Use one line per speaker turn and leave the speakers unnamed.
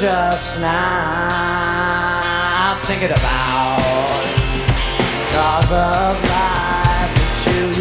just now thinking about cause of life that you